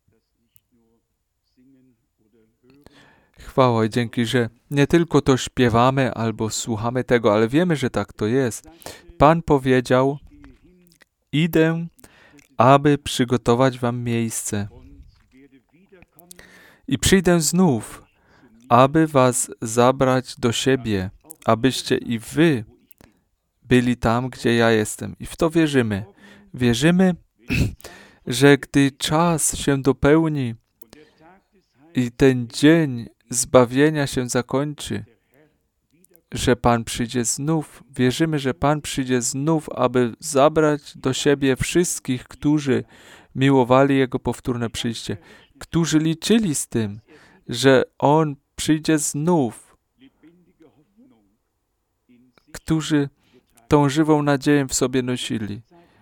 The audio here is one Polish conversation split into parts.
Chwała i dzięki, że nie tylko to śpiewamy albo słuchamy tego, ale wiemy, że tak to jest. Pan powiedział: idę, aby przygotować wam miejsce. I przyjdę znów, aby was zabrać do siebie, abyście i wy byli tam, gdzie ja jestem. I w to wierzymy. Wierzymy, że gdy czas się dopełni i ten dzień zbawienia się zakończy, że Pan przyjdzie znów. Wierzymy, że Pan przyjdzie znów, aby zabrać do siebie wszystkich, którzy miłowali Jego powtórne przyjście, którzy liczyli z tym, że On przyjdzie znów, którzy tą żywą nadzieję w sobie nosili.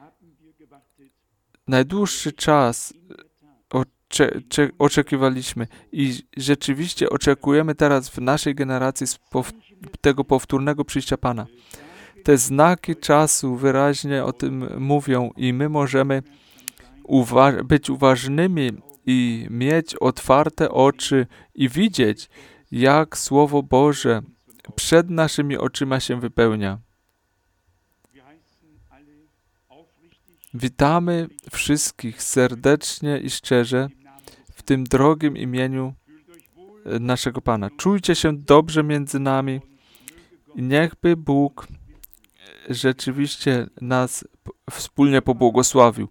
Najdłuższy czas oczekiwaliśmy i rzeczywiście oczekujemy teraz w naszej generacji tego powtórnego przyjścia Pana. Te znaki czasu wyraźnie o tym mówią i my możemy być uważnymi i mieć otwarte oczy i widzieć, jak Słowo Boże przed naszymi oczyma się wypełnia. Witamy wszystkich serdecznie i szczerze w tym drogim imieniu naszego Pana. Czujcie się dobrze między nami i niechby Bóg rzeczywiście nas wspólnie pobłogosławił.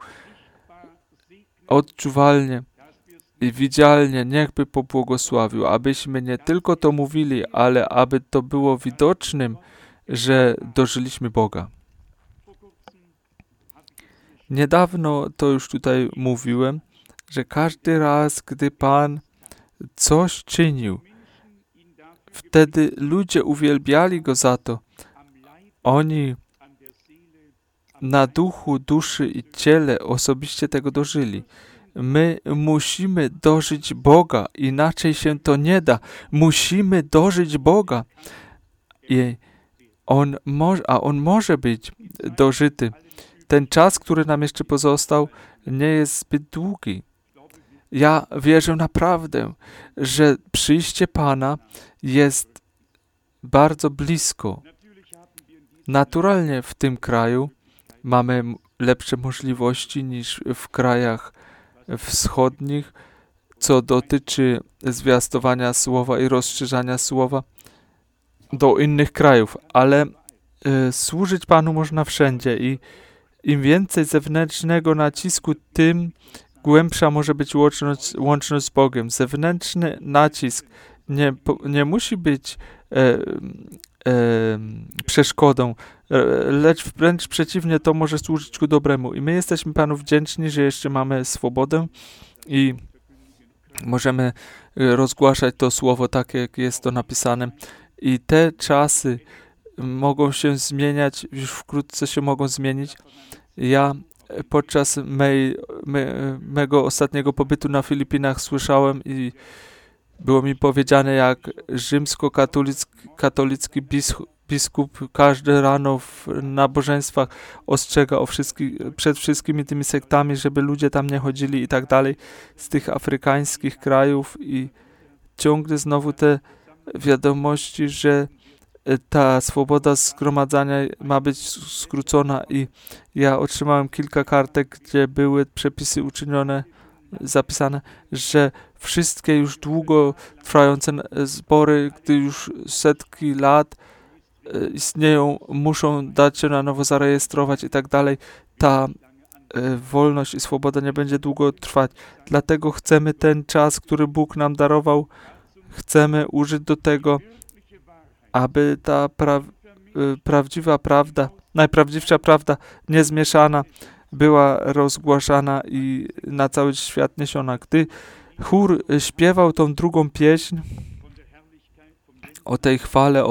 Odczuwalnie i widzialnie niechby pobłogosławił, abyśmy nie tylko to mówili, ale aby to było widocznym, że dożyliśmy Boga. Niedawno to już tutaj mówiłem, że każdy raz, gdy Pan coś czynił, wtedy ludzie uwielbiali Go za to. Oni na duchu, duszy i ciele osobiście tego dożyli. My musimy dożyć Boga, inaczej się to nie da. Musimy dożyć Boga. On może być dożyty. Ten czas, który nam jeszcze pozostał, nie jest zbyt długi. Ja wierzę naprawdę, że przyjście Pana jest bardzo blisko. Naturalnie w tym kraju mamy lepsze możliwości niż w krajach wschodnich, co dotyczy zwiastowania słowa i rozszerzania słowa do innych krajów, ale służyć Panu można wszędzie i im więcej zewnętrznego nacisku, tym głębsza może być łączność z Bogiem. Zewnętrzny nacisk nie musi być przeszkodą, lecz wręcz przeciwnie, to może służyć ku dobremu. I my jesteśmy Panu wdzięczni, że jeszcze mamy swobodę i możemy rozgłaszać to słowo tak, jak jest to napisane. I te czasy mogą się zmieniać, już wkrótce się mogą zmienić. Ja podczas mego ostatniego pobytu na Filipinach słyszałem i było mi powiedziane, jak rzymskokatolicki biskup każde rano w nabożeństwach ostrzega przed wszystkimi tymi sektami, żeby ludzie tam nie chodzili i tak dalej z tych afrykańskich krajów i ciągle znowu te wiadomości, że ta swoboda zgromadzania ma być skrócona i ja otrzymałem kilka kartek, gdzie były przepisy zapisane, że wszystkie już długo trwające zbory, gdy już setki lat istnieją, muszą dać się na nowo zarejestrować i tak dalej. Ta wolność i swoboda nie będzie długo trwać. Dlatego chcemy ten czas, który Bóg nam darował, chcemy użyć do tego, aby ta prawdziwa prawda, najprawdziwsza prawda, niezmieszana, była rozgłaszana i na cały świat niesiona. Gdy chór śpiewał tą drugą pieśń o tej chwale,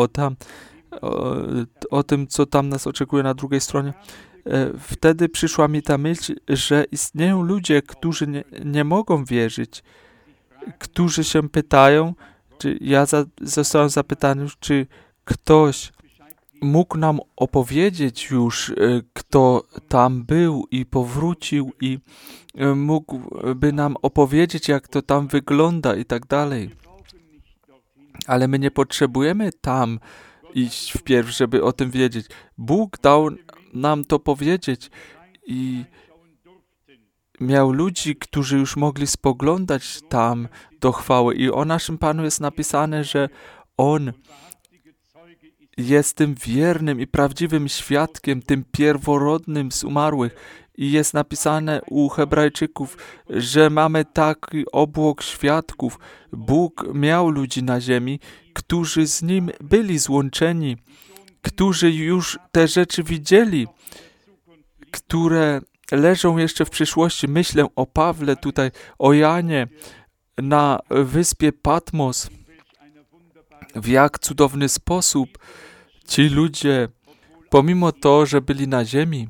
o tym, co tam nas oczekuje na drugiej stronie, wtedy przyszła mi ta myśl, że istnieją ludzie, którzy nie mogą wierzyć, którzy się pytają, czy ja zostałem zapytany, czy ktoś mógł nam opowiedzieć już, kto tam był i powrócił i mógłby nam opowiedzieć, jak to tam wygląda i tak dalej. Ale my nie potrzebujemy tam iść wpierw, żeby o tym wiedzieć. Bóg dał nam to powiedzieć i miał ludzi, którzy już mogli spoglądać tam do chwały. I o naszym Panu jest napisane, że On jest tym wiernym i prawdziwym świadkiem, tym pierworodnym z umarłych. I jest napisane u Hebrajczyków, że mamy taki obłok świadków. Bóg miał ludzi na ziemi, którzy z Nim byli złączeni, którzy już te rzeczy widzieli, które leżą jeszcze w przyszłości. Myślę o Pawle tutaj, o Janie na wyspie Patmos. W jak cudowny sposób ci ludzie, pomimo to, że byli na ziemi,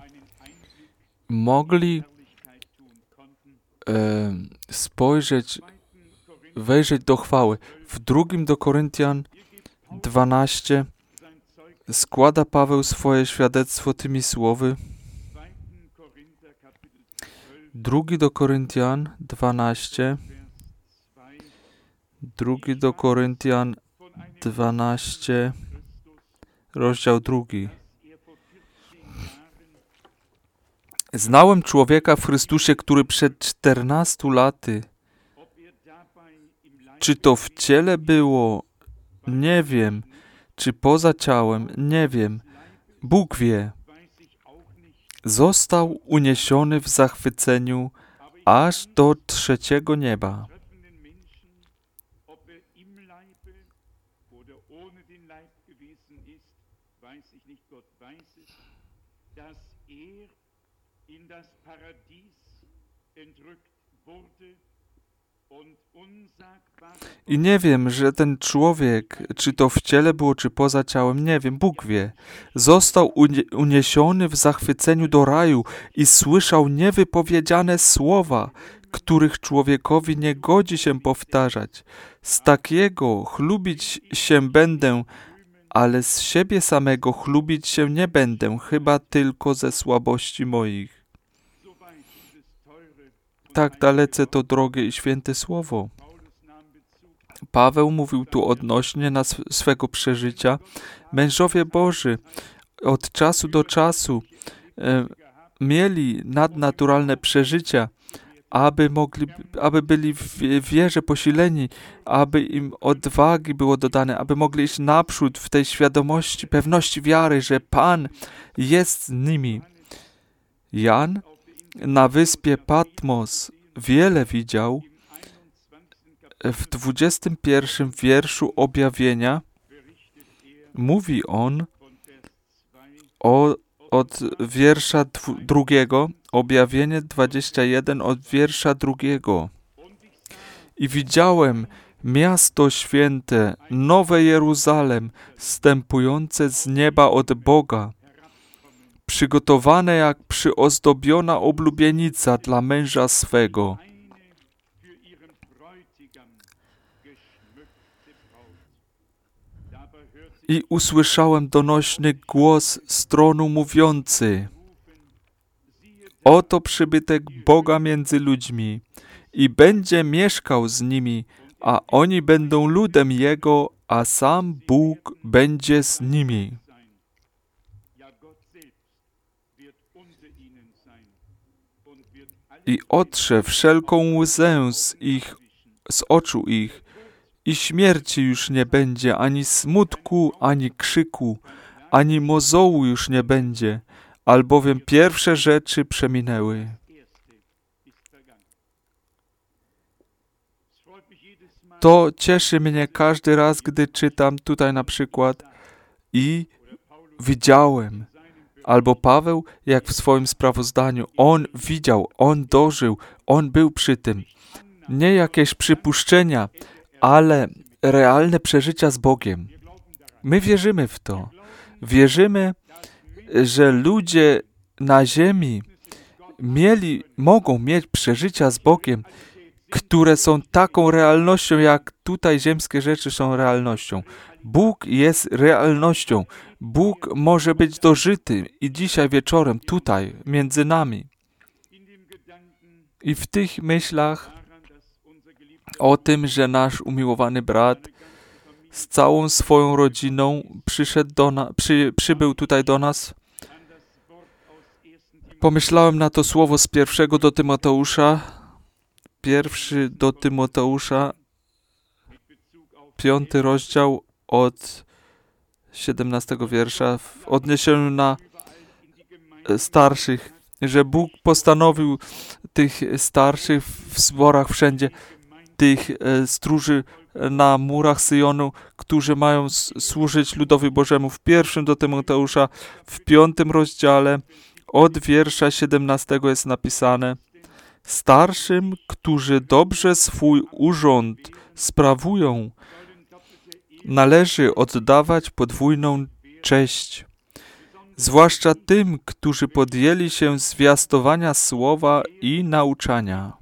mogli wejrzeć do chwały. W 2 do Koryntian 12 składa Paweł swoje świadectwo tymi słowy. 2 do Koryntian 12, 2 do Koryntian 12, rozdział 2. Znałem człowieka w Chrystusie, który przed 14 laty, czy to w ciele było, nie wiem, czy poza ciałem, nie wiem, Bóg wie, został uniesiony w zachwyceniu aż do 3. nieba. I nie wiem, że ten człowiek, czy to w ciele było, czy poza ciałem, nie wiem, Bóg wie. Został uniesiony w zachwyceniu do raju i słyszał niewypowiedziane słowa, których człowiekowi nie godzi się powtarzać. Z takiego chlubić się będę, ale z siebie samego chlubić się nie będę, chyba tylko ze słabości moich. Tak dalece to drogie i święte słowo. Paweł mówił tu odnośnie swego przeżycia. Mężowie Boży od czasu do czasu mieli nadnaturalne przeżycia, aby byli w wierze posileni, aby im odwagi było dodane, aby mogli iść naprzód w tej świadomości, pewności wiary, że Pan jest z nimi. Jan na wyspie Patmos wiele widział. W 21 wierszu objawienia mówi on od wiersza 2, objawienie 21 od wiersza 2. I widziałem miasto święte, nowe Jeruzalem, zstępujące z nieba od Boga, przygotowane jak przyozdobiona oblubienica dla męża swego. I usłyszałem donośny głos z tronu mówiący: oto przybytek Boga między ludźmi i będzie mieszkał z nimi, a oni będą ludem Jego, a sam Bóg będzie z nimi. I otrze wszelką łzę z oczu ich, i śmierci już nie będzie, ani smutku, ani krzyku, ani mozołu już nie będzie, albowiem pierwsze rzeczy przeminęły. To cieszy mnie każdy raz, gdy czytam tutaj na przykład i widziałem, albo Paweł, jak w swoim sprawozdaniu, on widział, on dożył, on był przy tym. Nie jakieś przypuszczenia, ale realne przeżycia z Bogiem. My wierzymy w to. Wierzymy, że ludzie na ziemi mogą mieć przeżycia z Bogiem które są taką realnością, jak tutaj ziemskie rzeczy są realnością. Bóg jest realnością. Bóg może być dożyty i dzisiaj wieczorem tutaj, między nami. I w tych myślach o tym, że nasz umiłowany brat z całą swoją rodziną przybył tutaj do nas, pomyślałem na to słowo z 1 do Tymoteusza, 1 do Tymoteusza, 5 rozdział od 17 wiersza, w odniesieniu na starszych, że Bóg postanowił tych starszych w zborach wszędzie, tych stróży na murach Syjonu, którzy mają służyć ludowi Bożemu. W 1 do Tymoteusza, w 5 rozdziale, od wiersza 17 jest napisane: starszym, którzy dobrze swój urząd sprawują, należy oddawać podwójną cześć, zwłaszcza tym, którzy podjęli się zwiastowania słowa i nauczania.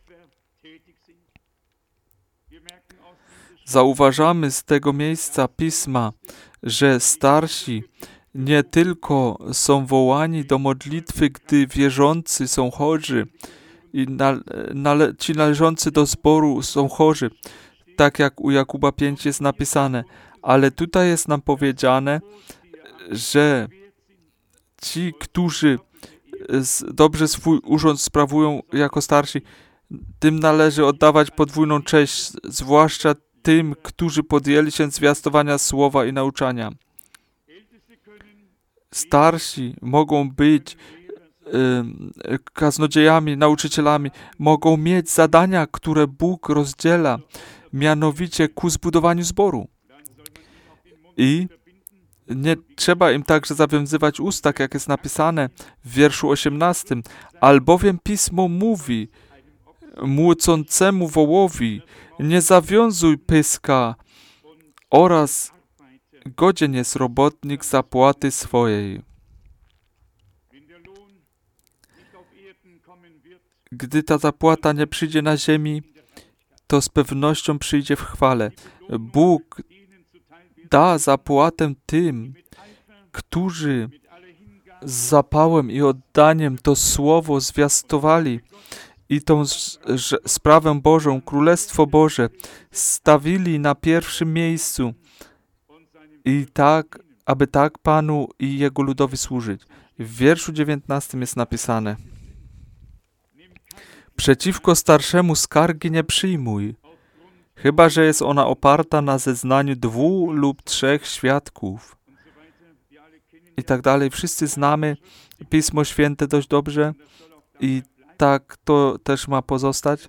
Zauważamy z tego miejsca Pisma, że starsi nie tylko są wołani do modlitwy, gdy wierzący są chorzy i ci należący do zboru są chorzy, tak jak u Jakuba 5 jest napisane, ale tutaj jest nam powiedziane, że ci, którzy dobrze swój urząd sprawują jako starsi, tym należy oddawać podwójną cześć, zwłaszcza tym, którzy podjęli się zwiastowania słowa i nauczania. Starsi mogą być kaznodziejami, nauczycielami, mogą mieć zadania, które Bóg rozdziela, mianowicie ku zbudowaniu zboru. I nie trzeba im także zawiązywać ust, tak jak jest napisane w wierszu 18. Albowiem Pismo mówi młócącemu wołowi: nie zawiązuj pyska, oraz godzien jest robotnik zapłaty swojej. Gdy ta zapłata nie przyjdzie na ziemi, to z pewnością przyjdzie w chwale. Bóg da zapłatę tym, którzy z zapałem i oddaniem to słowo zwiastowali i tą sprawę Bożą, Królestwo Boże stawili na pierwszym miejscu i tak, aby tak Panu i Jego ludowi służyć. W wierszu 19 jest napisane: przeciwko starszemu skargi nie przyjmuj, chyba że jest ona oparta na zeznaniu 2 lub 3 świadków. I tak dalej. Wszyscy znamy Pismo Święte dość dobrze i tak to też ma pozostać.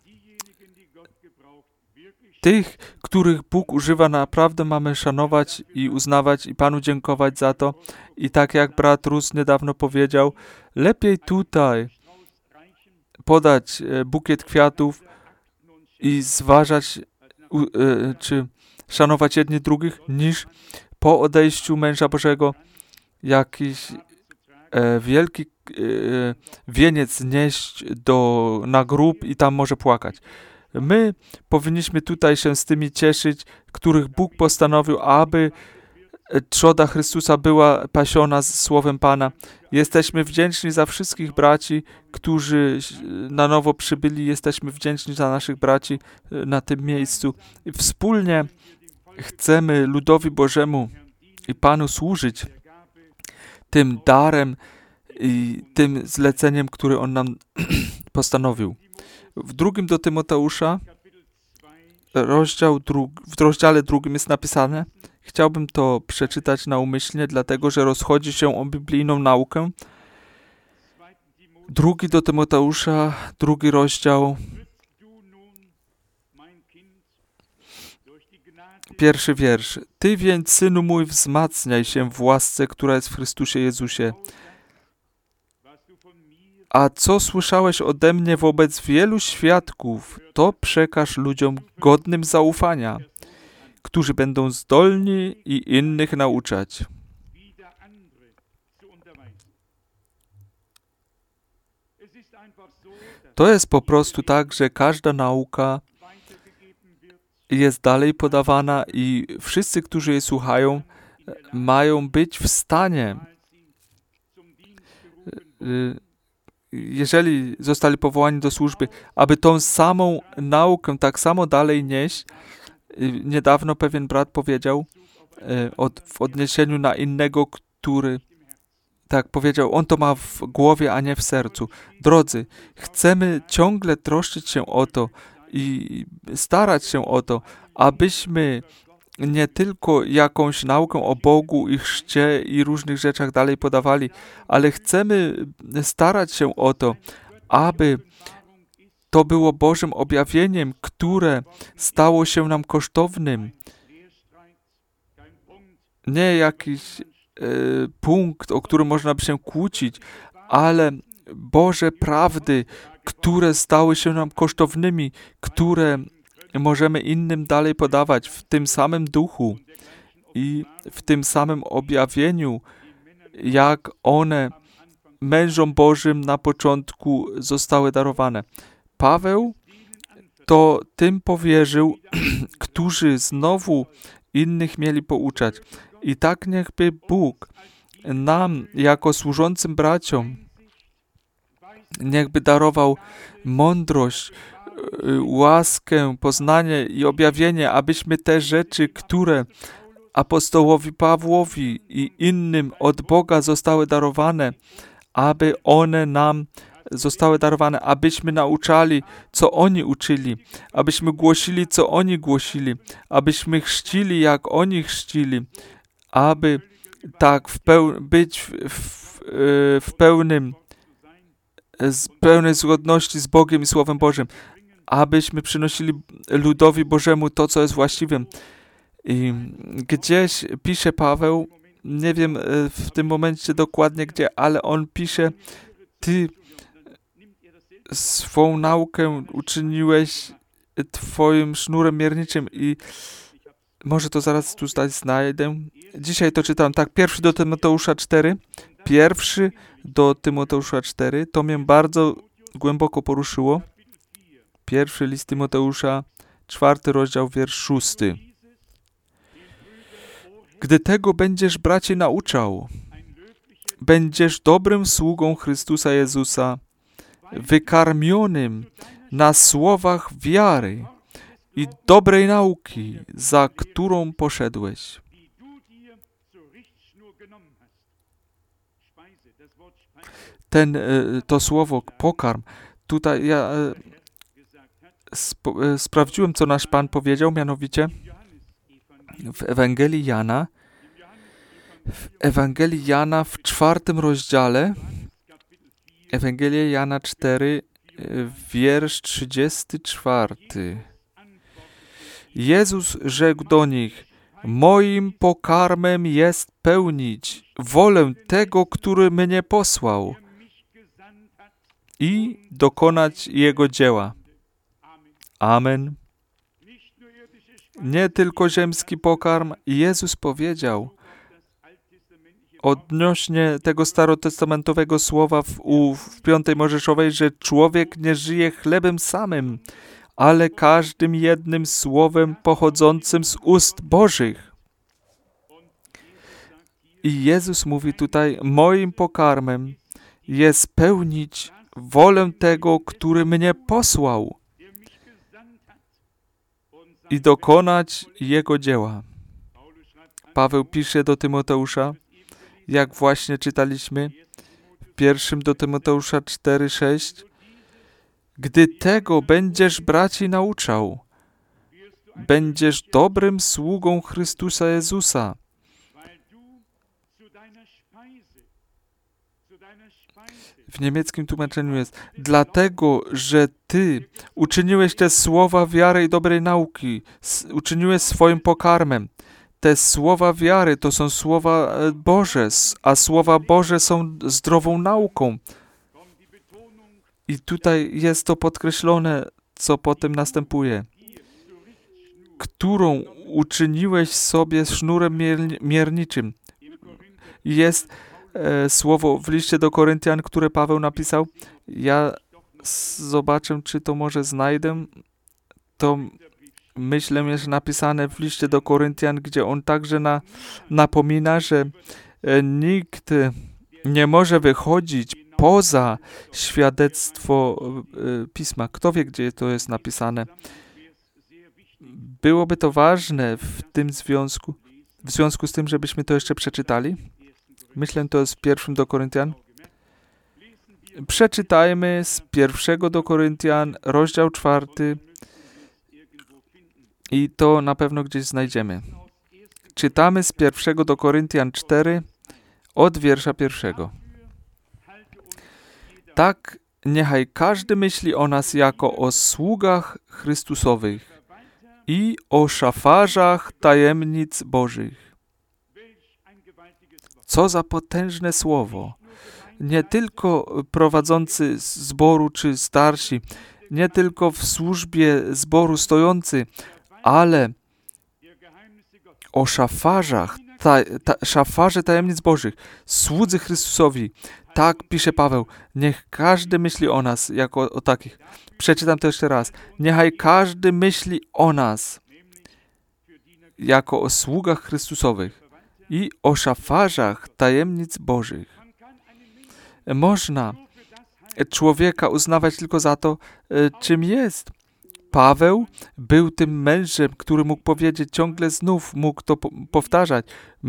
Tych, których Bóg używa, naprawdę mamy szanować i uznawać i Panu dziękować za to. I tak jak brat Rus niedawno powiedział, lepiej tutaj podać bukiet kwiatów i zważać, czy szanować jedni drugich, niż po odejściu męża Bożego jakiś wielki wieniec nieść na grób i tam może płakać. My powinniśmy tutaj się z tymi cieszyć, których Bóg postanowił, aby trzoda Chrystusa była pasiona z słowem Pana. Jesteśmy wdzięczni za wszystkich braci, którzy na nowo przybyli. Jesteśmy wdzięczni za naszych braci na tym miejscu. I wspólnie chcemy ludowi Bożemu i Panu służyć tym darem i tym zleceniem, który On nam postanowił. W 2 do Tymoteusza, w rozdziale 2 jest napisane, chciałbym to przeczytać naumyślnie, dlatego że rozchodzi się o biblijną naukę. 2 do Tymoteusza, 2 rozdział, 1 wiersz. Ty więc, synu mój, wzmacniaj się w łasce, która jest w Chrystusie Jezusie. A co słyszałeś ode mnie wobec wielu świadków, to przekaż ludziom godnym zaufania, którzy będą zdolni i innych nauczać. To jest po prostu tak, że każda nauka jest dalej podawana i wszyscy, którzy jej słuchają, mają być w stanie, jeżeli zostali powołani do służby, aby tą samą naukę tak samo dalej nieść. Niedawno pewien brat powiedział w odniesieniu na innego, który tak powiedział, on to ma w głowie, a nie w sercu. Drodzy, chcemy ciągle troszczyć się o to i starać się o to, abyśmy nie tylko jakąś naukę o Bogu i chrzcie i różnych rzeczach dalej podawali, ale chcemy starać się o to, aby to było Bożym objawieniem, które stało się nam kosztownym. Nie jakiś punkt, o którym można by się kłócić, ale Boże prawdy, które stały się nam kosztownymi, które możemy innym dalej podawać w tym samym duchu i w tym samym objawieniu, jak one mężom Bożym na początku zostały darowane. Paweł to tym powierzył, którzy znowu innych mieli pouczać. I tak niechby Bóg nam, jako służącym braciom, niechby darował mądrość, łaskę, poznanie i objawienie, abyśmy te rzeczy, które apostołowi Pawłowi i innym od Boga zostały darowane, aby one nam zostały darowane, abyśmy nauczali, co oni uczyli, abyśmy głosili, co oni głosili, abyśmy chrzcili, jak oni chrzcili, aby tak być w pełnej zgodności z Bogiem i Słowem Bożym, abyśmy przynosili ludowi Bożemu to, co jest właściwym. I gdzieś pisze Paweł, nie wiem w tym momencie dokładnie gdzie, ale on pisze, ty swą naukę uczyniłeś twoim sznurem mierniczym i może to zaraz tu znajdę. Dzisiaj to czytam tak, 1 do Tymoteusza 4, 1 do Tymoteusza 4, to mnie bardzo głęboko poruszyło. 1 list Tymoteusza, 4 rozdział, wiersz 6. Gdy tego będziesz, bracie, nauczał, będziesz dobrym sługą Chrystusa Jezusa, wykarmionym na słowach wiary i dobrej nauki, za którą poszedłeś. To słowo pokarm, tutaj ja sprawdziłem, co nasz Pan powiedział, mianowicie w Ewangelii Jana w 4 rozdziale, Ewangelia Jana 4, wiersz 34. Jezus rzekł do nich, moim pokarmem jest pełnić wolę tego, który mnie posłał i dokonać Jego dzieła. Amen. Nie tylko ziemski pokarm. Jezus powiedział odnośnie tego starotestamentowego słowa w 5 Mojżeszowej, że człowiek nie żyje chlebem samym, ale każdym jednym słowem pochodzącym z ust Bożych. I Jezus mówi tutaj, moim pokarmem jest pełnić wolę tego, który mnie posłał i dokonać Jego dzieła. Paweł pisze do Tymoteusza, jak właśnie czytaliśmy, w 1 do Tymoteusza 4:6, gdy tego będziesz braci nauczał, będziesz dobrym sługą Chrystusa Jezusa. W niemieckim tłumaczeniu jest, dlatego, że Ty uczyniłeś te słowa wiary i dobrej nauki, uczyniłeś swoim pokarmem. Te słowa wiary to są słowa Boże, a słowa Boże są zdrową nauką. I tutaj jest to podkreślone, co potem następuje. Którą uczyniłeś sobie sznurem mierniczym. Jest słowo w liście do Koryntian, które Paweł napisał. Ja zobaczę, czy to może znajdę. To myślę, że napisane w liście do Koryntian, gdzie on także napomina, że nikt nie może wychodzić poza świadectwo Pisma. Kto wie, gdzie to jest napisane? Byłoby to ważne w związku z tym, żebyśmy to jeszcze przeczytali. Myślę, to jest w 1 do Koryntian. Przeczytajmy z 1 do Koryntian, rozdział 4 i to na pewno gdzieś znajdziemy. Czytamy z 1 do Koryntian 4 od wiersza 1. Tak, niechaj każdy myśli o nas jako o sługach Chrystusowych i o szafarzach tajemnic Bożych. Co za potężne słowo! Nie tylko prowadzący zboru czy starsi, nie tylko w służbie zboru stojący, ale o szafarzach, szafarze tajemnic Bożych, słudzy Chrystusowi. Tak pisze Paweł, niech każdy myśli o nas jako o takich. Przeczytam to jeszcze raz. Niechaj każdy myśli o nas jako o sługach Chrystusowych i o szafarzach tajemnic Bożych. Można człowieka uznawać tylko za to, czym jest. Paweł był tym mężem, który mógł powiedzieć ciągle znów, mógł to powtarzać.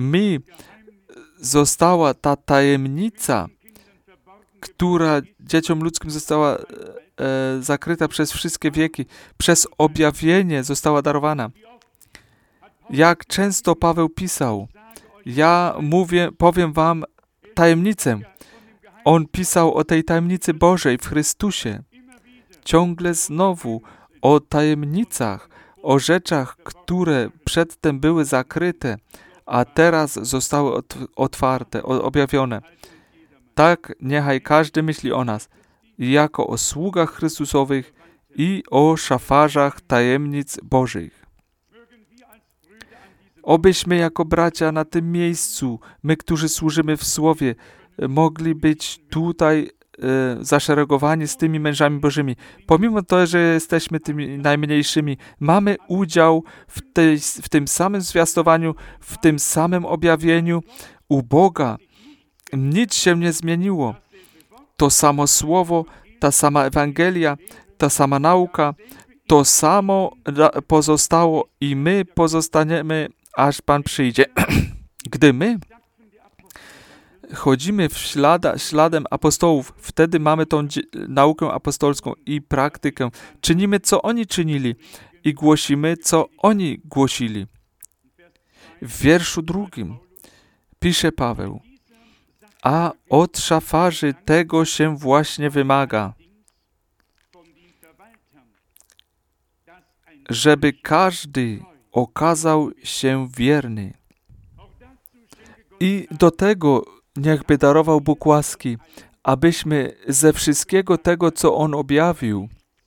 Została ta tajemnica, która dzieciom ludzkim została zakryta przez wszystkie wieki, przez objawienie została darowana. Jak często Paweł pisał, powiem wam tajemnicę. On pisał o tej tajemnicy Bożej w Chrystusie. Ciągle znowu o tajemnicach, o rzeczach, które przedtem były zakryte, a teraz zostały otwarte, objawione. Tak niechaj każdy myśli o nas, jako o sługach Chrystusowych i o szafarzach tajemnic Bożych. Obyśmy jako bracia na tym miejscu, my, którzy służymy w Słowie, mogli być tutaj zaszeregowani z tymi mężami Bożymi. Pomimo to, że jesteśmy tymi najmniejszymi, mamy udział w tym samym zwiastowaniu, w tym samym objawieniu u Boga. Nic się nie zmieniło. To samo Słowo, ta sama Ewangelia, ta sama nauka, to samo pozostało i my pozostaniemy, aż Pan przyjdzie. Gdy my chodzimy śladem apostołów, wtedy mamy tą naukę apostolską i praktykę. Czynimy, co oni czynili i głosimy, co oni głosili. W wierszu 2 pisze Paweł, a od szafarzy tego się właśnie wymaga, żeby każdy okazał się wierny. I do tego niechby darował Bóg łaski, abyśmy ze wszystkiego tego, co On objawił,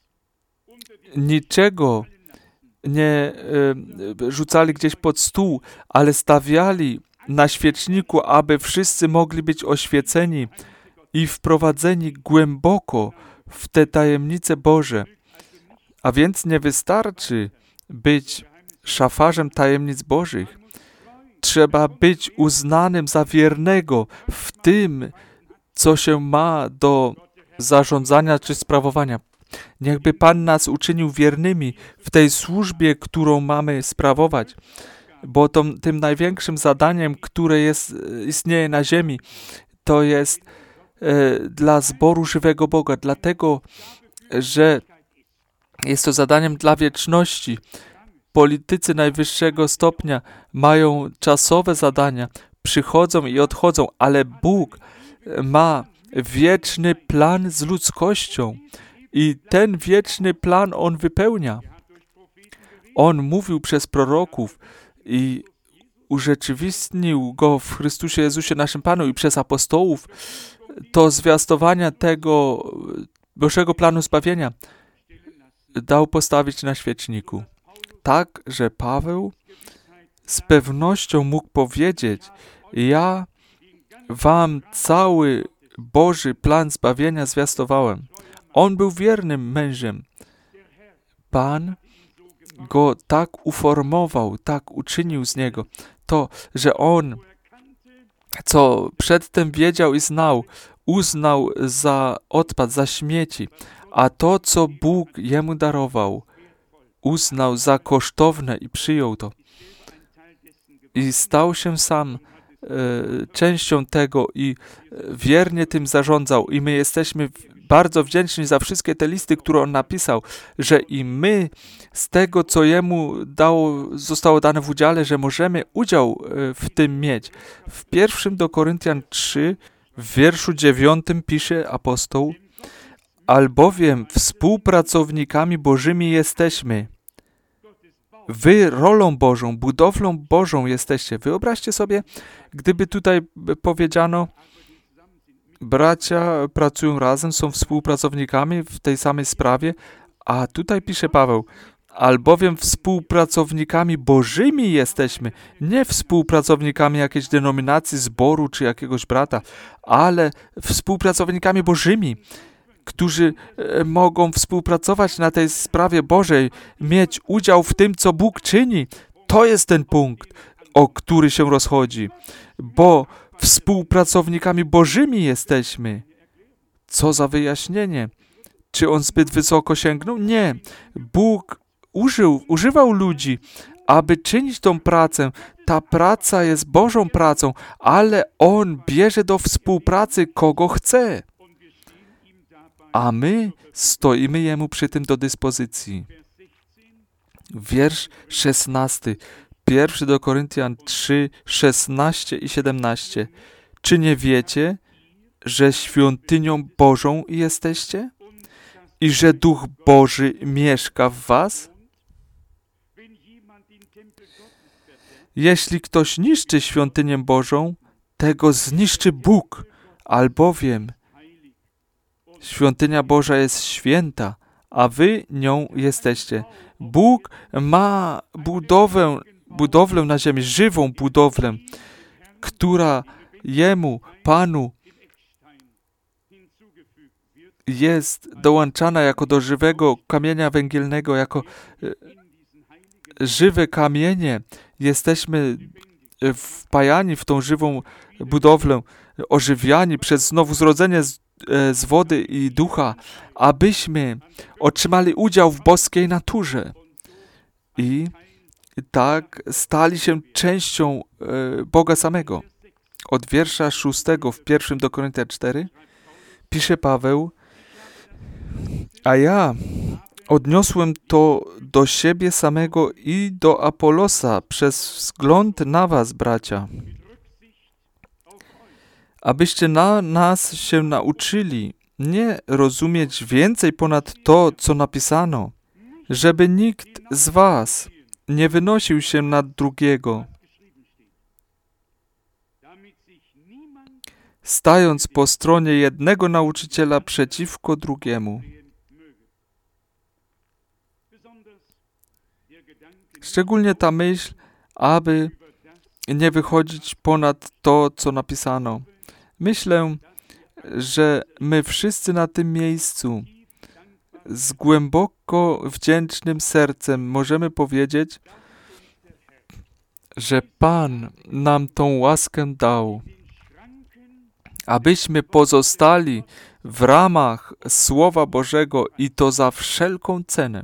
niczego nie rzucali gdzieś pod stół, ale stawiali na świeczniku, aby wszyscy mogli być oświeceni i wprowadzeni głęboko w te tajemnice Boże. A więc nie wystarczy być szafarzem tajemnic Bożych. Trzeba być uznanym za wiernego w tym, co się ma do zarządzania czy sprawowania. Niechby Pan nas uczynił wiernymi w tej służbie, którą mamy sprawować, bo tym największym zadaniem, które istnieje na ziemi, to jest dla zboru żywego Boga, dlatego, że jest to zadaniem dla wieczności. Politycy najwyższego stopnia mają czasowe zadania, przychodzą i odchodzą, ale Bóg ma wieczny plan z ludzkością i ten wieczny plan On wypełnia. On mówił przez proroków i urzeczywistnił go w Chrystusie Jezusie naszym Panu i przez apostołów to zwiastowania tego Bożego planu zbawienia dał postawić na świeczniku. Tak, że Paweł z pewnością mógł powiedzieć, ja wam cały Boży plan zbawienia zwiastowałem. On był wiernym mężem. Pan go tak uformował, tak uczynił z niego. To, że on, co przedtem wiedział i znał, uznał za odpad, za śmieci, a to, co Bóg jemu darował, uznał za kosztowne i przyjął to. I stał się sam częścią tego i wiernie tym zarządzał. I my jesteśmy bardzo wdzięczni za wszystkie te listy, które on napisał, że i my z tego, co jemu zostało dane w udziale, że możemy udział w tym mieć. W 1 do Koryntian 3, w wierszu 9 pisze apostoł: albowiem współpracownikami Bożymi jesteśmy. Wy rolą Bożą, budowlą Bożą jesteście. Wyobraźcie sobie, gdyby tutaj powiedziano, bracia pracują razem, są współpracownikami w tej samej sprawie, a tutaj pisze Paweł, albowiem współpracownikami Bożymi jesteśmy, nie współpracownikami jakiejś denominacji, zboru czy jakiegoś brata, ale współpracownikami Bożymi, którzy mogą współpracować na tej sprawie Bożej, mieć udział w tym, co Bóg czyni. To jest ten punkt, o który się rozchodzi, bo współpracownikami Bożymi jesteśmy. Co za wyjaśnienie. Czy on zbyt wysoko sięgnął? Nie. Bóg używał ludzi, aby czynić tą pracę. Ta praca jest Bożą pracą, ale on bierze do współpracy kogo chce. A my stoimy Jemu przy tym do dyspozycji. Wiersz 16. 1 do Koryntian 3, 16 i 17. Czy nie wiecie, że świątynią Bożą jesteście? I że Duch Boży mieszka w was? Jeśli ktoś niszczy świątynię Bożą, tego zniszczy Bóg, albowiem świątynia Boża jest święta, a wy nią jesteście. Bóg ma budowlę na ziemi, żywą budowlę, która Jemu, Panu, jest dołączana jako do żywego kamienia węgielnego, jako żywe kamienie. Jesteśmy wpajani w tą żywą budowlę, ożywiani przez znowu-zrodzenie z wody i ducha, abyśmy otrzymali udział w boskiej naturze. I tak stali się częścią Boga samego. Od wiersza 6 w 1 do Koryntian 4 pisze Paweł: a ja odniosłem to do siebie samego i do Apolosa przez wzgląd na was, bracia, abyście na nas się nauczyli nie rozumieć więcej ponad to, co napisano, żeby nikt z was nie wynosił się nad drugiego, stając po stronie jednego nauczyciela przeciwko drugiemu. Szczególnie ta myśl, aby nie wychodzić ponad to, co napisano. Myślę, że my wszyscy na tym miejscu z głęboko wdzięcznym sercem możemy powiedzieć, że Pan nam tą łaskę dał, abyśmy pozostali w ramach Słowa Bożego i to za wszelką cenę.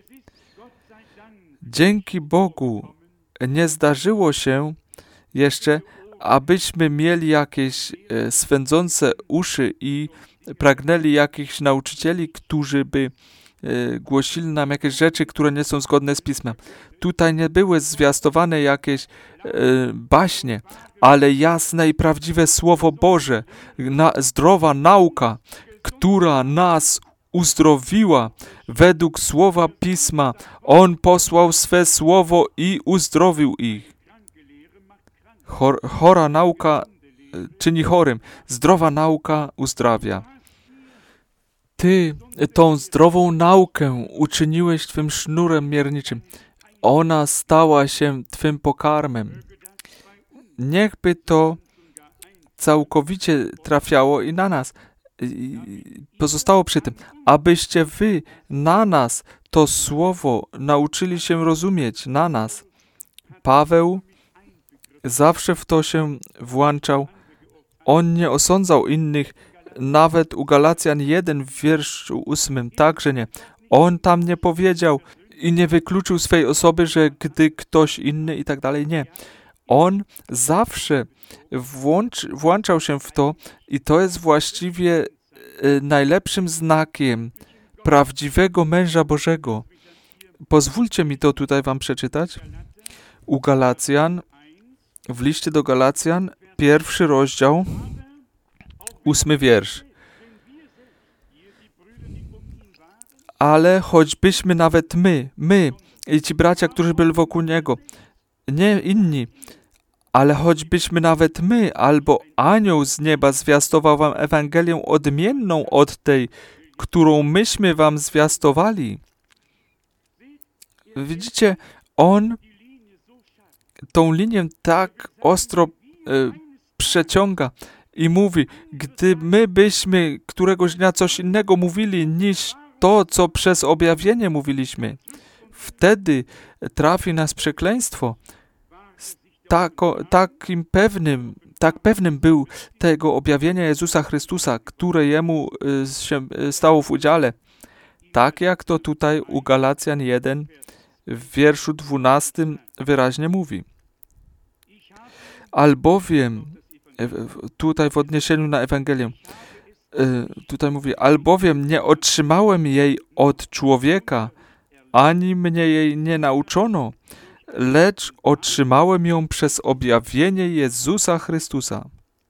Dzięki Bogu nie zdarzyło się jeszcze, abyśmy mieli jakieś swędzące uszy i pragnęli jakichś nauczycieli, którzy by głosili nam jakieś rzeczy, które nie są zgodne z Pismem. Tutaj nie były zwiastowane jakieś baśnie, ale jasne i prawdziwe Słowo Boże, zdrowa nauka, która nas uzdrowiła według Słowa Pisma. On posłał swe Słowo i uzdrowił ich. Chora nauka czyni chorym. Zdrowa nauka uzdrawia. Ty tą zdrową naukę uczyniłeś Twym sznurem mierniczym. Ona stała się Twym pokarmem. Niechby to całkowicie trafiało i na nas. pozostało przy tym, abyście wy na nas to słowo nauczyli się rozumieć, na nas. Paweł zawsze w to się włączał. On nie osądzał innych, nawet u Galacjan 1 w wierszu 8, także nie. On tam nie powiedział i nie wykluczył swej osoby, że gdy ktoś inny i tak dalej, nie. On zawsze włączał się w to i to jest właściwie najlepszym znakiem prawdziwego męża Bożego. Pozwólcie mi to tutaj wam przeczytać. U Galacjan, w liście do Galacjan, 1 rozdział, 8 wiersz. Ale choćbyśmy nawet my i ci bracia, którzy byli wokół niego, nie inni, ale choćbyśmy nawet my, albo anioł z nieba zwiastował wam Ewangelię odmienną od tej, którą myśmy wam zwiastowali. Widzicie, on tą linię tak ostro przeciąga i mówi, gdy my byśmy któregoś dnia coś innego mówili niż to, co przez objawienie mówiliśmy, wtedy trafi nas przekleństwo. Tak pewnym był tego objawienia Jezusa Chrystusa, które Jemu się stało w udziale. Tak jak to tutaj u Galacjan 1 w wierszu 12 wyraźnie mówi. Albowiem, tutaj w odniesieniu na Ewangelię, tutaj mówi, albowiem nie otrzymałem jej od człowieka, ani mnie jej nie nauczono, lecz otrzymałem ją przez objawienie Jezusa Chrystusa.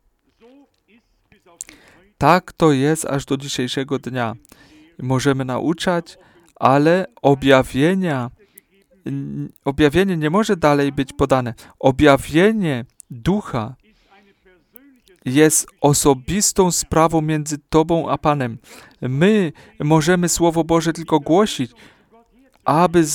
Tak to jest aż do dzisiejszego dnia. Możemy nauczać, ale objawienie nie może dalej być podane. Objawienie Ducha jest osobistą sprawą między Tobą a Panem. My możemy Słowo Boże tylko głosić, aby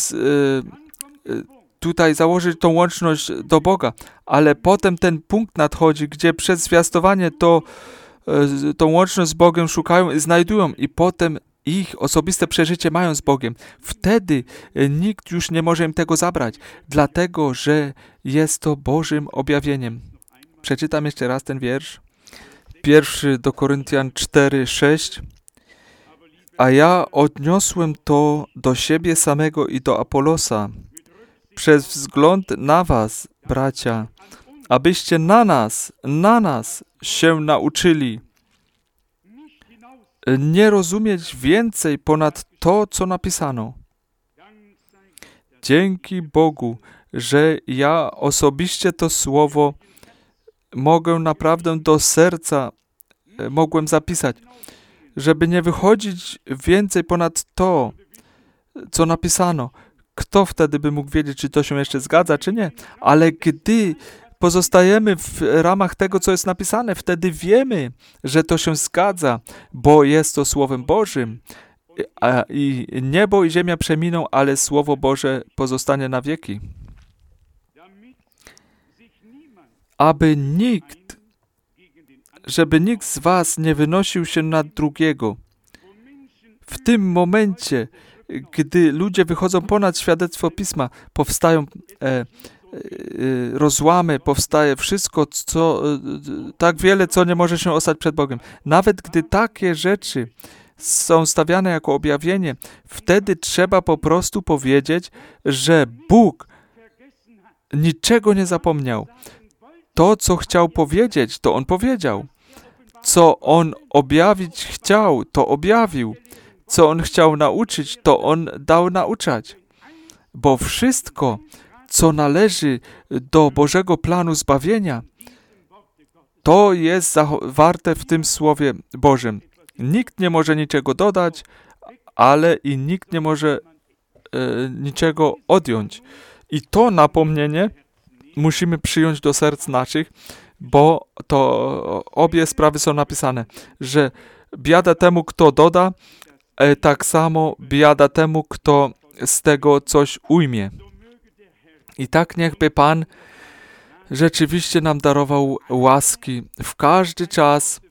tutaj założyć tą łączność do Boga, ale potem ten punkt nadchodzi, gdzie przez zwiastowanie tą łączność z Bogiem szukają i znajdują i potem ich osobiste przeżycie mają z Bogiem. Wtedy nikt już nie może im tego zabrać, dlatego że jest to Bożym objawieniem. Przeczytam jeszcze raz ten wiersz. 1 do Koryntian 4:6. A ja odniosłem to do siebie samego i do Apolosa, przez wzgląd na was, bracia, abyście na nas się nauczyli nie rozumieć więcej ponad to, co napisano. Dzięki Bogu, że ja osobiście to słowo mogę naprawdę do serca mogłem zapisać, żeby nie wychodzić więcej ponad to, co napisano. Kto wtedy by mógł wiedzieć, czy to się jeszcze zgadza, czy nie? Ale gdy pozostajemy w ramach tego, co jest napisane, wtedy wiemy, że to się zgadza, bo jest to Słowem Bożym. I niebo i ziemia przeminą, ale Słowo Boże pozostanie na wieki. Żeby nikt z was nie wynosił się nad drugiego. W tym momencie, gdy ludzie wychodzą ponad świadectwo Pisma, powstają rozłamy, powstaje wszystko, tak wiele, co nie może się ostać przed Bogiem. Nawet gdy takie rzeczy są stawiane jako objawienie, wtedy trzeba po prostu powiedzieć, że Bóg niczego nie zapomniał. To, co chciał powiedzieć, to On powiedział. Co On objawić chciał, to objawił. Co On chciał nauczyć, to On dał nauczać. Bo wszystko, co należy do Bożego planu zbawienia, to jest zawarte w tym Słowie Bożym. Nikt nie może niczego dodać, ale i nikt nie może niczego odjąć. I to napomnienie musimy przyjąć do serc naszych, bo to obie sprawy są napisane, że biada temu, kto doda, tak samo biada temu, kto z tego coś ujmie. I tak niechby Pan rzeczywiście nam darował łaski w każdy czas,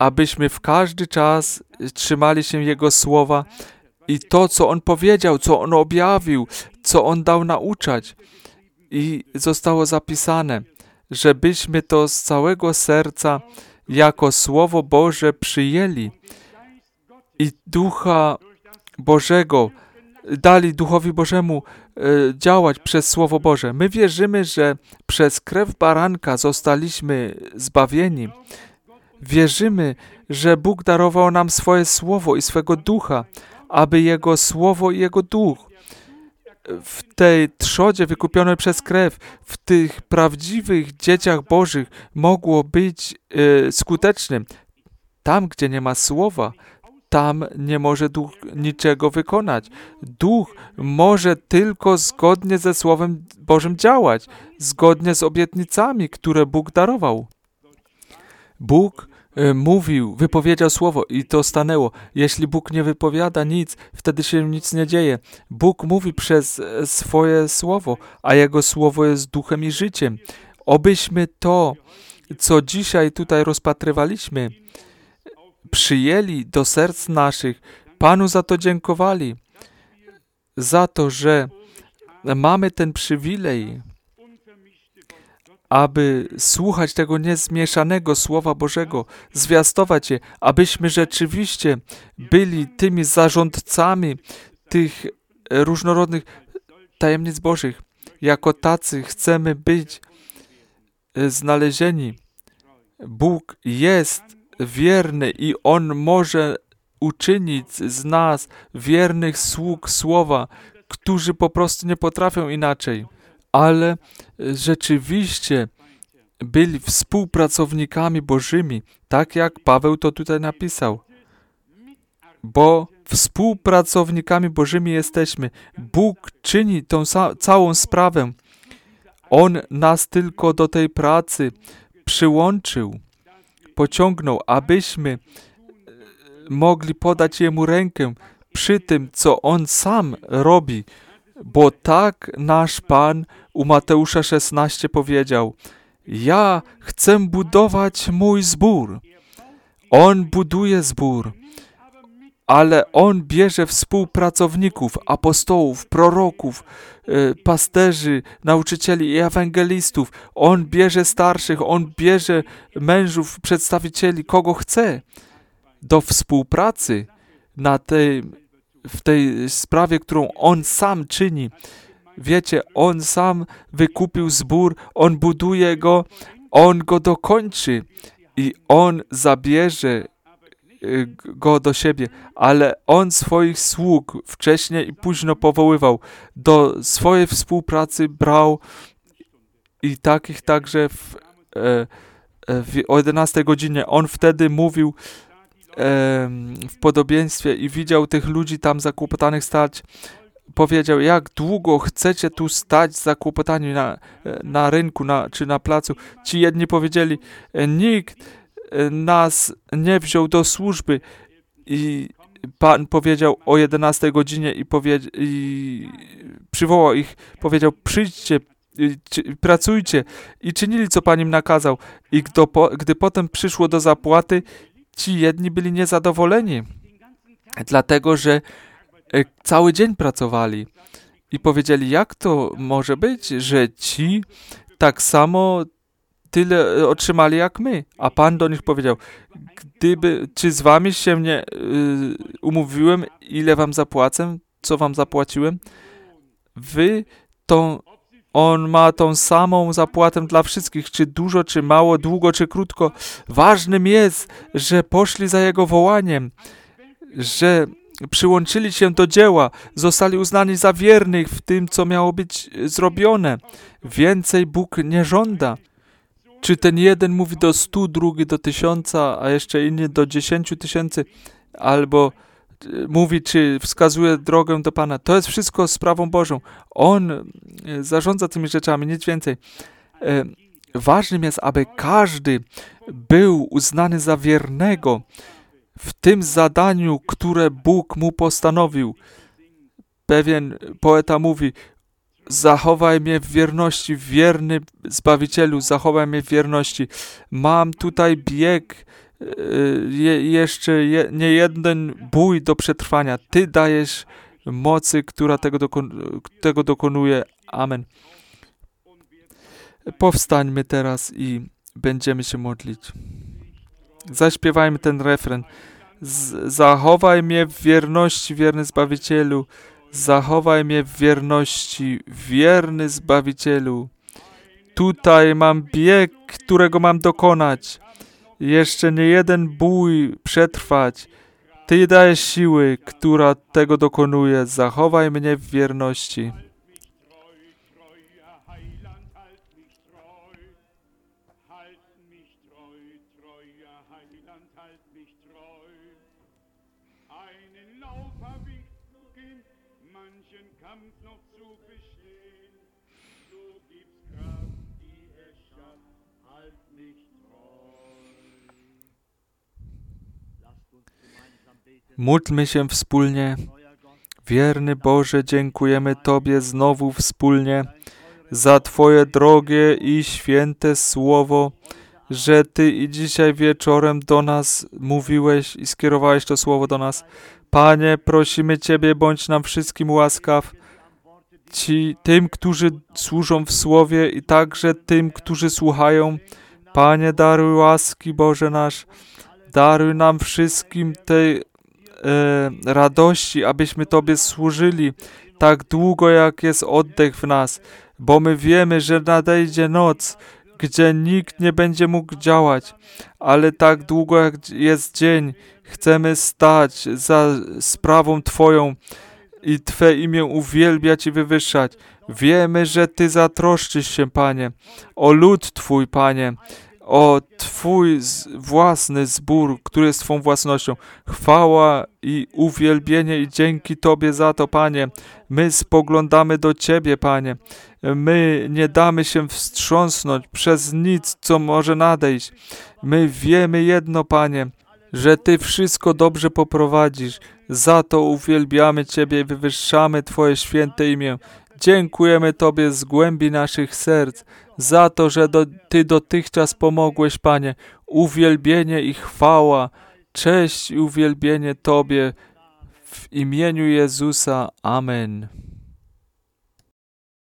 abyśmy w każdy czas trzymali się Jego słowa i to, co On powiedział, co On objawił, co On dał nauczać. I zostało zapisane, żebyśmy to z całego serca jako Słowo Boże przyjęli i Ducha Bożego dali Duchowi Bożemu działać przez Słowo Boże. My wierzymy, że przez krew baranka zostaliśmy zbawieni. Wierzymy, że Bóg darował nam swoje Słowo i swego Ducha, aby Jego Słowo i Jego Duch w tej trzodzie wykupionej przez krew, w tych prawdziwych dzieciach Bożych mogło być skutecznym. Tam, gdzie nie ma Słowa, tam nie może Duch niczego wykonać. Duch może tylko zgodnie ze Słowem Bożym działać, zgodnie z obietnicami, które Bóg darował. Bóg mówił, wypowiedział słowo i to stanęło. Jeśli Bóg nie wypowiada nic, wtedy się nic nie dzieje. Bóg mówi przez swoje słowo, a Jego słowo jest duchem i życiem. Obyśmy to, co dzisiaj tutaj rozpatrywaliśmy, przyjęli do serc naszych, Panu za to dziękowali, za to, że mamy ten przywilej, aby słuchać tego niezmieszanego Słowa Bożego, zwiastować je, abyśmy rzeczywiście byli tymi zarządcami tych różnorodnych tajemnic Bożych. Jako tacy chcemy być znalezieni. Bóg jest wierny i On może uczynić z nas wiernych sług Słowa, którzy po prostu nie potrafią inaczej. Ale rzeczywiście byli współpracownikami Bożymi, tak jak Paweł to tutaj napisał. Bo współpracownikami Bożymi jesteśmy. Bóg czyni tą całą sprawę. On nas tylko do tej pracy przyłączył, pociągnął, abyśmy mogli podać Jemu rękę przy tym, co On sam robi. Bo tak nasz Pan u Mateusza 16 powiedział: ja chcę budować mój zbór. On buduje zbór, ale On bierze współpracowników, apostołów, proroków, pasterzy, nauczycieli i ewangelistów. On bierze starszych, On bierze mężów, przedstawicieli, kogo chce, do współpracy w tej sprawie, którą On sam czyni. Wiecie, On sam wykupił zbór, On buduje go, On go dokończy i On zabierze go do siebie, ale On swoich sług wcześniej i późno powoływał, do swojej współpracy brał i takich także o 11 godzinie. On wtedy mówił w podobieństwie i widział tych ludzi tam zakłopotanych stać. Powiedział: jak długo chcecie tu stać zakłopotani na rynku czy na placu? Ci jedni powiedzieli: nikt nas nie wziął do służby. I Pan powiedział o 11 godzinie i przywołał ich, powiedział: przyjdźcie, pracujcie. I czynili, co Pan im nakazał. I gdy potem przyszło do zapłaty, ci jedni byli niezadowoleni, dlatego że cały dzień pracowali. I powiedzieli: jak to może być, że ci tak samo tyle otrzymali jak my? A Pan do nich powiedział: czy z wami się nie umówiłem, ile wam zapłacę, co wam zapłaciłem? On ma tą samą zapłatę dla wszystkich, czy dużo, czy mało, długo, czy krótko. Ważnym jest, że poszli za Jego wołaniem, że przyłączyli się do dzieła, zostali uznani za wiernych w tym, co miało być zrobione. Więcej Bóg nie żąda. Czy ten jeden mówi do 100, drugi do 1000, a jeszcze inny do 10 000, albo mówi, czy wskazuje drogę do Pana. To jest wszystko sprawą Bożą. On zarządza tymi rzeczami, nic więcej. Ważnym jest, aby każdy był uznany za wiernego w tym zadaniu, które Bóg mu postanowił. Pewien poeta mówi: zachowaj mnie w wierności, wierny Zbawicielu, zachowaj mnie w wierności. Mam tutaj bieg nie jeden bój do przetrwania. Ty dajesz mocy, która tego dokonuje. Amen. Powstańmy teraz i będziemy się modlić. Zaśpiewajmy ten refren. Zachowaj mnie w wierności, wierny Zbawicielu. Zachowaj mnie w wierności, wierny Zbawicielu. Tutaj mam bieg, którego mam dokonać. Jeszcze nie jeden bój przetrwać. Ty dajesz siły, która tego dokonuje. Zachowaj mnie w wierności. Módlmy się wspólnie. Wierny Boże, dziękujemy Tobie znowu wspólnie za Twoje drogie i święte słowo, że Ty i dzisiaj wieczorem do nas mówiłeś i skierowałeś to słowo do nas. Panie, prosimy Ciebie, bądź nam wszystkim łaskaw, tym, którzy służą w słowie i także tym, którzy słuchają. Panie, daruj łaski, Boże nasz, daruj nam wszystkim tej radości, abyśmy Tobie służyli tak długo, jak jest oddech w nas, bo my wiemy, że nadejdzie noc, gdzie nikt nie będzie mógł działać, ale tak długo, jak jest dzień, chcemy stać za sprawą Twoją i Twe imię uwielbiać i wywyższać. Wiemy, że Ty zatroszczysz się, Panie, o lud Twój, Panie, o Twój własny zbór, który jest Twą własnością. Chwała i uwielbienie i dzięki Tobie za to, Panie. My spoglądamy do Ciebie, Panie. My nie damy się wstrząsnąć przez nic, co może nadejść. My wiemy jedno, Panie, że Ty wszystko dobrze poprowadzisz. Za to uwielbiamy Ciebie i wywyższamy Twoje święte imię. Dziękujemy Tobie z głębi naszych serc za to, że Ty dotychczas pomogłeś, Panie. Uwielbienie i chwała, cześć i uwielbienie Tobie w imieniu Jezusa. Amen.